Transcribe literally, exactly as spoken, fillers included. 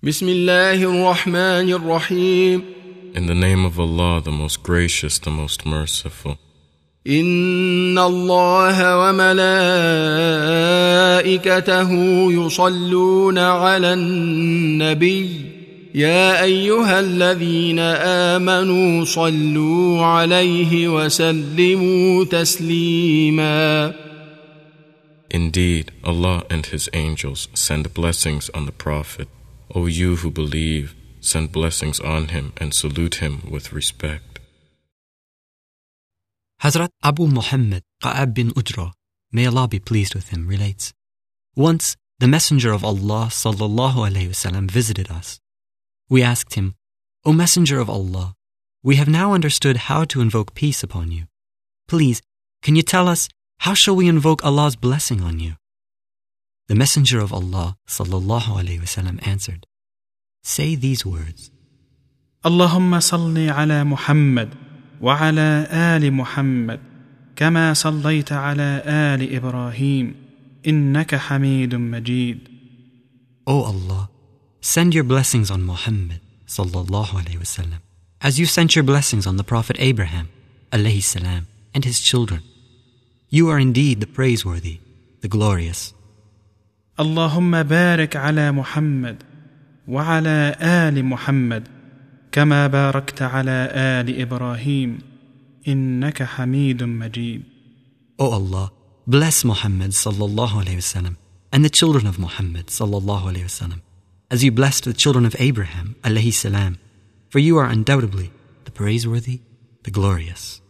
بسم الله الرحمن الرحيم. In the name of Allah, the most gracious, the most merciful. إن الله وملائكته يصلون على النبي يا أيها الذين آمنوا صلوا عليه وسلموا تسليما. Indeed, Allah and His angels send blessings on the Prophet. O you who believe, send blessings on him and salute him with respect. Hazrat Abu Muhammad Ka'ab bin Ujra, may Allah be pleased with him, relates, once the Messenger of Allah sallallahu alayhi wasallam visited us. We asked him, O Messenger of Allah, we have now understood how to invoke peace upon you. Please, can you tell us, how shall we invoke Allah's blessing on you? The Messenger of Allah sallallahu alayhi wasallam answered, say these words, Allahumma salli ala Muhammad wa ala ali Muhammad kama sallayta ala ali Ibrahim innaka hamidun majid. O Allah, send your blessings on Muhammad sallallahu alayhi wasallam as you sent your blessings on the Prophet Abraham alayhi salam and his children. You are indeed the praiseworthy, the glorious. Allahumma barik ala Muhammad wa ala ali Muhammad kama barakta ala ali Ibrahim innaka hamidun majid. O Allah, bless Muhammad sallallahu alayhi wasallam and the children of Muhammad sallallahu alayhi wasallam as you blessed the children of Abraham alayhi salam, for you are undoubtedly the praiseworthy, the glorious.